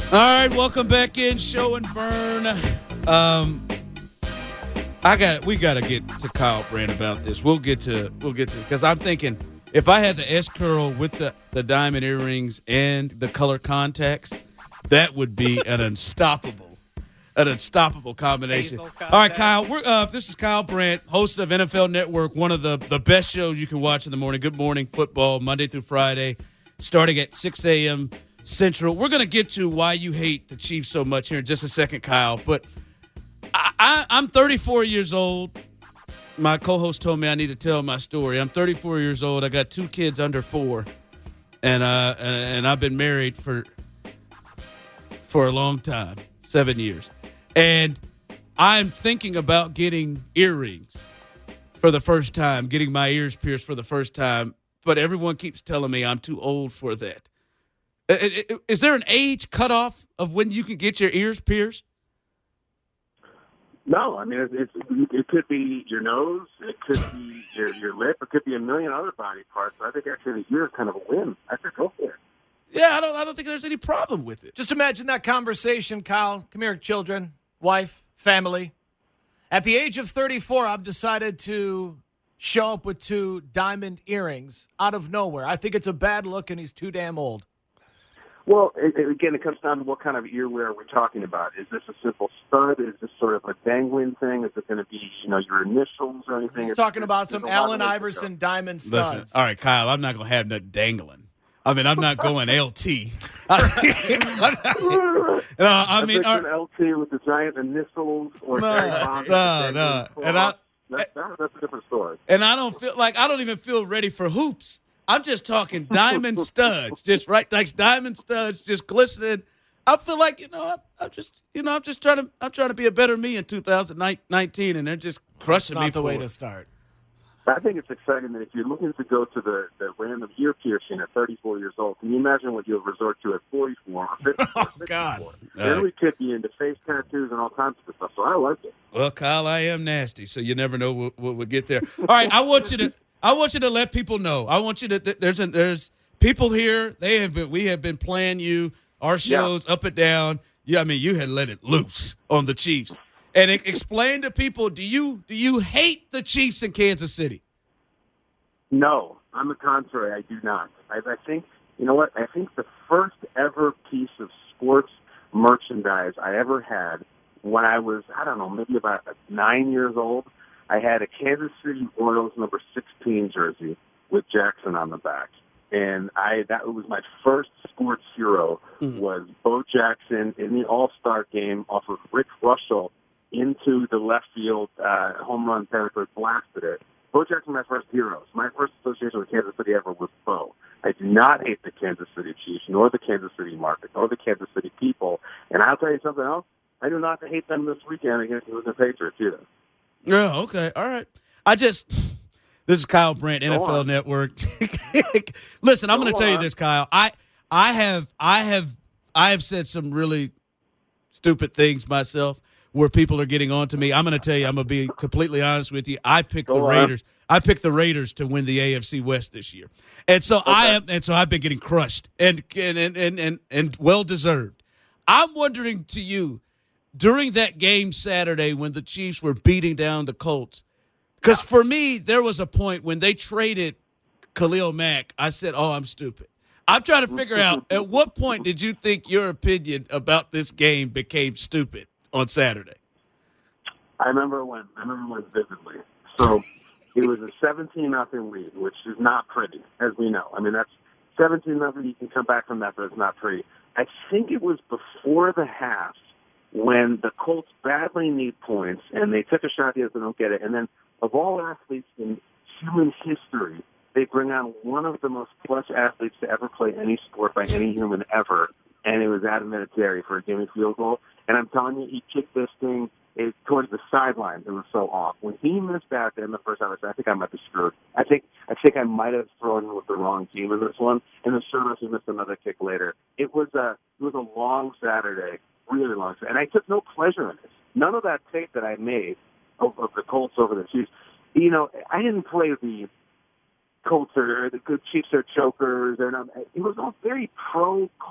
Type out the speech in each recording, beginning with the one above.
All right, welcome back in, Show and Vern. We gotta get to Kyle Brandt about this. We'll get to because I'm thinking if I had the S curl with the diamond earrings and the color contacts, that would be an unstoppable combination. All right, Kyle. This is Kyle Brandt, host of NFL Network, one of the best shows you can watch in the morning. Good Morning Football, Monday through Friday, starting at 6 a.m. Central. We're going to get to why you hate the Chiefs so much here in just a second, Kyle. But I'm 34 years old. My co-host told me I need to tell my story. I'm 34 years old. I got 2 kids under 4, and I've been married for a long time, 7 years. And I'm thinking about getting earrings for the first time, getting my ears pierced for the first time. But everyone keeps telling me I'm too old for that. Is there an age cutoff of when you can get your ears pierced? No, I mean it could be your nose, it could be your lip, it could be a million other body parts. I think actually the ear is kind of a win. I think go for it. Yeah, I don't think there's any problem with it. Just imagine that conversation, Kyle. Come here, children, wife, family. At the age of 34, I've decided to show up with 2 diamond earrings out of nowhere. I think it's a bad look, and he's too damn old. Well, again, it comes down to what kind of earwear we're talking about. Is this a simple stud? Is this sort of a dangling thing? Is it going to be, your initials or anything? He's talking about some Allen Iverson diamond studs. Listen, all right, Kyle, I'm not going to have nothing dangling. I mean, I'm not going LT. I mean, an LT with the giant initials or no. And that's a different story. And I don't even feel ready for hoops. I'm just talking diamond studs, just like diamond studs, just glistening. I feel like I'm just trying to be a better me in 2019, and they're just crushing me. Not the way to start. I think it's exciting that if you're looking to go to the random ear piercing at 34 years old, can you imagine what you'll resort to at 44 or 54? Oh, God. Then we could be into face tattoos and all kinds of stuff, so I like it. Well, Kyle, I am nasty, so you never know what we'll get there. All right, I want you to let people know. I want you to. There's people here. We have been playing our shows up and down. Yeah, I mean, you had let it loose on the Chiefs. And explain to people: do you hate the Chiefs in Kansas City? No, on the contrary, I do not. I think you know what? I think the first ever piece of sports merchandise I ever had when I was maybe about 9 years old. I had a Kansas City Royals number 16 jersey with Jackson on the back. And that was my first sports hero was Bo Jackson in the All-Star game off of Rick Russell into the left field home run territory, blasted it. Bo Jackson, my first hero. So my first association with Kansas City ever was Bo. I do not hate the Kansas City Chiefs, nor the Kansas City market, nor the Kansas City people. And I'll tell you something else. I do not hate them this weekend against the New England Patriots either. Yeah, okay, all right. This is Kyle Brandt, NFL Network. Listen, I'm going to tell you this, Kyle. I have said some really stupid things myself where people are getting on to me. I'm going to tell you, I'm going to be completely honest with you. I picked the Raiders. I picked the Raiders to win the AFC West this year. And so I've been getting crushed and well deserved. I'm wondering to you, during that game Saturday when the Chiefs were beating down the Colts, because for me, there was a point when they traded Khalil Mack, I said, I'm stupid. I'm trying to figure out, at what point did you think your opinion about this game became stupid on Saturday? I remember when vividly. So it was a 17-0 lead, which is not pretty, as we know. I mean, that's 17-0. You can come back from that, but it's not pretty. I think it was before the half when the Colts badly need points, and they took a shot here, they don't get it. And then, of all athletes in human history, they bring on one of the most clutch athletes to ever play any sport by any human ever, and it was Adam Vinatieri for a game field goal. And I'm telling you, he kicked this thing towards the sideline. It was so off. When he missed that in the first half, I think I might be screwed. I think I might have thrown with the wrong team in this one, and then sure enough, he missed another kick later. It was a long Saturday. Really long. And I took no pleasure in it. None of that tape that I made of the Colts over the Chiefs, I didn't play the Colts or the good Chiefs are chokers. It was all very pro-Colts.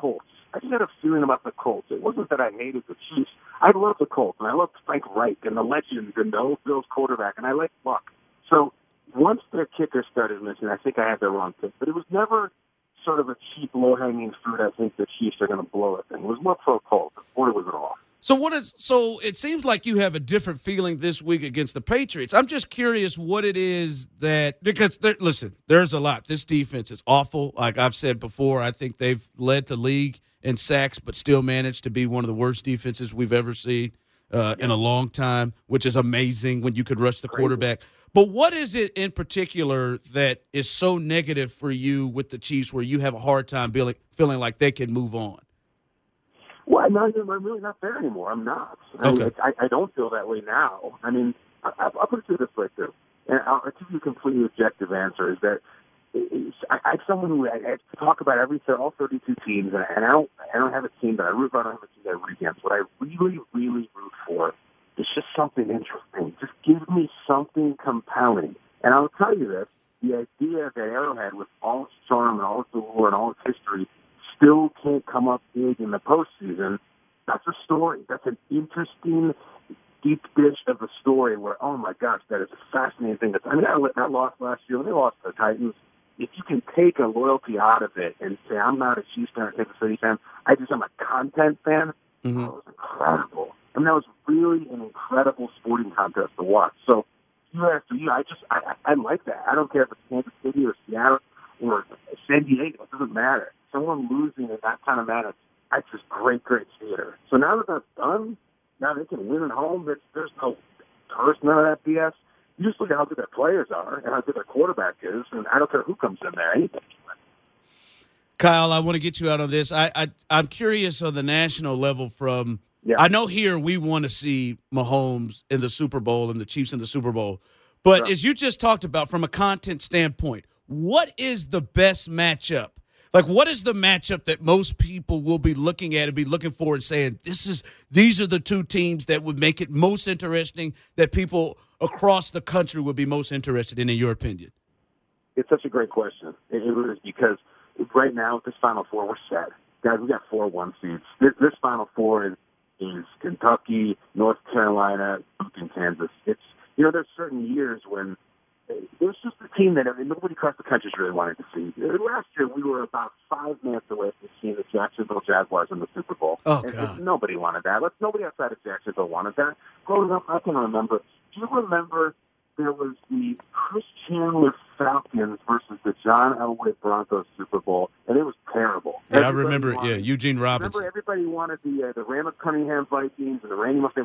I just had a feeling about the Colts. It wasn't that I hated the Chiefs. I love the Colts, and I love Frank Reich and the legends and the old Bills quarterback, and I like Luck. So once their kicker started missing, I think I had the wrong pick. But it was never sort of a cheap, low-hanging fruit. I think the Chiefs are going to blow it. It was more pro Colts. Boy, was it off. So it seems like you have a different feeling this week against the Patriots. I'm just curious what it is because listen, there's a lot. This defense is awful. Like I've said before, I think they've led the league in sacks, but still managed to be one of the worst defenses we've ever seen in a long time, which is amazing when you could rush the quarterback. But what is it in particular that is so negative for you with the Chiefs where you have a hard time feeling like they can move on? Well, I'm really not there anymore. I'm not. I don't feel that way now. I mean, I'll put it this way, too. And I'll give you a completely objective answer, is that I'm someone who I talk about all 32 teams, and I don't have a team that I root for. I don't have a team that I root against. What I really, really root for is just something interesting. Just give me something compelling. And I'll tell you this, the idea that Arrowhead, with all its charm and all its allure and all its history, still can't come up big in the postseason, that's a story. That's an interesting, deep dish of a story where, oh, my gosh, that is a fascinating thing. That loss last year, when they lost to the Titans, if you can take a loyalty out of it and say, I'm not a Chiefs fan or Kansas City fan, I'm a content fan, that was incredible. I mean, that was really an incredible sporting contest to watch. So, year after year, I like that. I don't care if it's Kansas City or Seattle or San Diego. It doesn't matter. Someone losing in that kind of manner, that's just great, great theater. So now that that's done, now they can win at home. There's no curse, none of that BS. You just look at how good their players are and how good their quarterback is, and I don't care who comes in there. Anything. Kyle, I want to get you out on this. I'm curious on the national level from I know here we want to see Mahomes in the Super Bowl and the Chiefs in the Super Bowl. But as you just talked about from a content standpoint, what is the best matchup? Like, what is the matchup that most people will be looking at and be looking for and saying, these are the two teams that would make it most interesting, that people across the country would be most interested in your opinion? It's such a great question. It is, because right now, this Final Four, we're set. Guys, we got 4 1 seeds. This Final Four is Kentucky, North Carolina, and Kansas. There's certain years when it was just a team that nobody across the country really wanted to see. Last year, we were about 5 minutes away from seeing the Jacksonville Jaguars in the Super Bowl. Oh, God. Nobody wanted that. Nobody outside of Jacksonville wanted that. Growing up, I can remember. Do you remember there was the Chris Chandler Falcons versus the John Elway Broncos Super Bowl, and it was terrible. Yeah, I remember it. Eugene Robinson. Remember, everybody wanted the Randall Cunningham Vikings and the Randy Moss.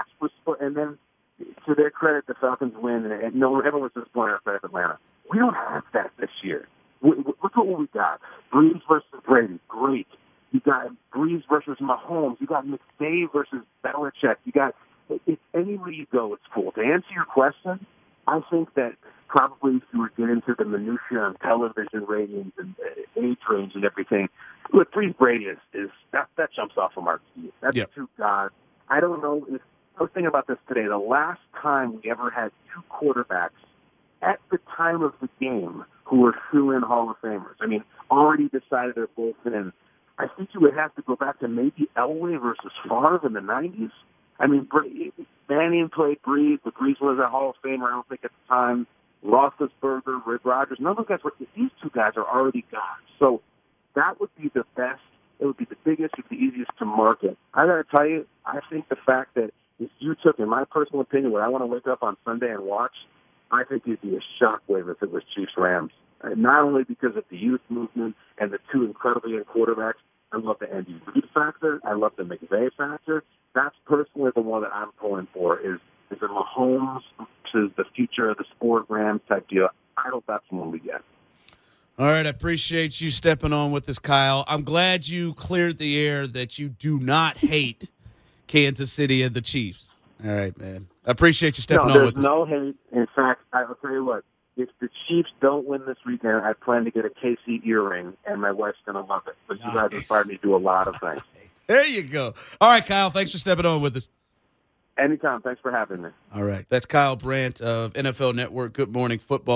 And then, to their credit, the Falcons win, and everyone was disappointed outside of Atlanta. We don't have that this year. Look at what we got. Breeze versus Brady, great. You got Breeze versus Mahomes. You got McVay versus Belichick. You got, anywhere you go, it's cool. To answer your question, I think that probably if you were to get into the minutiae on television ratings and age range and everything, look, Breeze Brady is that jumps off from our team. That's two gods. I don't know if I was thinking about this today. The last time we ever had 2 quarterbacks at the time of the game who were shoe-in Hall of Famers. I mean, already decided they're both in. I think you would have to go back to maybe Elway versus Favre in the 90s. I mean, Manning played Breeze, but Breeze was a Hall of Famer, I don't think, at the time. Roethlisberger, Rick Rodgers. None of those guys were. These 2 guys are already gods. So that would be the best. It would be the biggest. It would be the easiest to market. I got to tell you, I think the fact that if you took, in my personal opinion, what I want to wake up on Sunday and watch, I think it'd be a shockwave if it was Chiefs-Rams. Not only because of the youth movement and the 2 incredibly young quarterbacks, I love the Andy Reid factor. I love the McVay factor. That's personally the one that I'm pulling for, is the Mahomes versus the future of the sport Rams type deal. I hope that's the one we get. All right, I appreciate you stepping on with us, Kyle. I'm glad you cleared the air that you do not hate Kansas City and the Chiefs. All right, man. I appreciate you stepping on with us. There's no hate. In fact, I'll tell you what. If the Chiefs don't win this weekend, I plan to get a KC earring, and my wife's going to love it. But you guys inspired me to do a lot of things. There you go. All right, Kyle, thanks for stepping on with us. Anytime. Thanks for having me. All right. That's Kyle Brandt of NFL Network, Good Morning Football.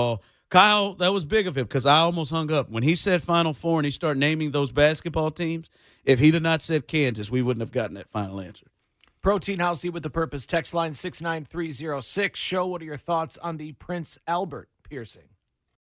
Kyle, that was big of him because I almost hung up. When he said Final Four and he started naming those basketball teams, if he had not said Kansas, we wouldn't have gotten that final answer. Protein Housey with the Purpose. Text line 69306. Show, what are your thoughts on the Prince Albert piercing?